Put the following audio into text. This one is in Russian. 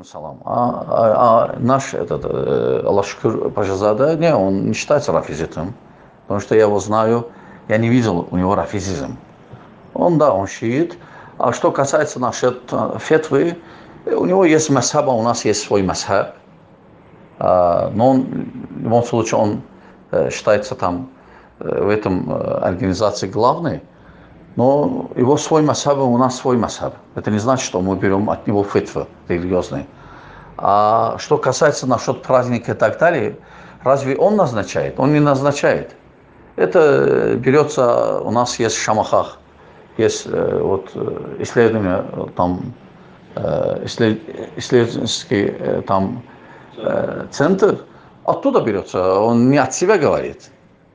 салам. Наш Аллах шукр Пашазада, не, он не считается рафизитом, потому что я его знаю, я не видел у него рафизизм. Он, да, он шиит. А что касается нашей фетвы, у него есть масхаб, а у нас есть свой масхаб. Но он, в любом случае, он считается там в этом организации главной. Но его свой масхаб, у нас свой масхаб. Это не значит, что мы берем от него фетвы религиозные. А что касается насчет праздника и так далее, разве он назначает? Он не назначает. Это берется, у нас есть в Шамахах, есть исследования, там, исследовательский там, центр, оттуда берется, он не от себя говорит.